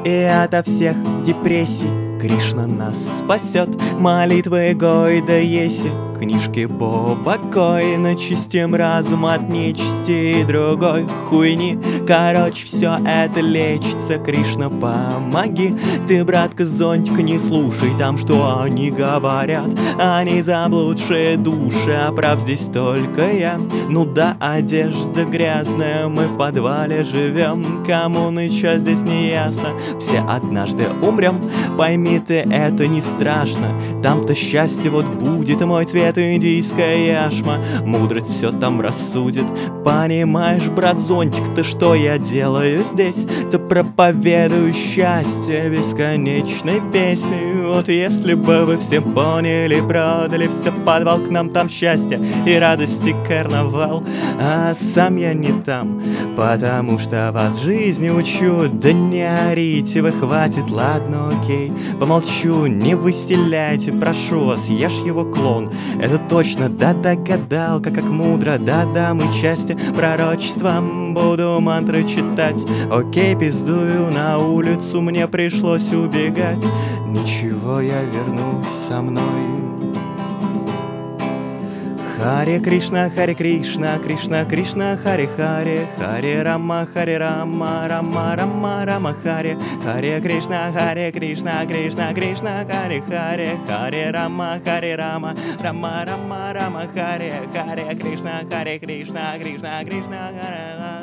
и ото всех депрессий Кришна нас спасет. Молитвы Гойда Еси, книжки Боба Коэна, чистим разум от нечисти и другой хуйни. Короче, все это лечится, Кришна, помоги. Ты, братка, зонтик не слушай там, что они говорят. Они заблудшие души, а прав здесь только я. Ну да, одежда грязная, мы в подвале живем. Кому ничего здесь не ясно, все однажды умрем. Пойми ты, это не страшно, там-то счастье вот будет. Мой цвет индийская яшма, мудрость все там рассудит. Понимаешь, брат, зонтик, ты что я делаю здесь? Ты проповедую счастье бесконечной песней. Вот если бы вы все поняли, продали все в подвал, к нам там счастье и радости карнавал. А сам я не там, потому что вас жизни учу. Да не орите вы, хватит, ладно, окей. Помолчу, не выселяйте, прошу вас, я ж его клон. Это точно, да догадалка, как мудро, да-да, мы части пророчеством буду мантры читать. Окей, пиздую на улицу, мне пришлось убегать. Ничего, я вернусь со мной. Харе Кришна, Кришна, Кришна, Харе Харе, Харе Рама, Рама, Рама, Рама, Харе, Харе Кришна, Кришна, Кришна, Харе Харе, Харе Рама, Рама, Рама, Рама, Харе, Харе Кришна, Кришна, Кришна, Харе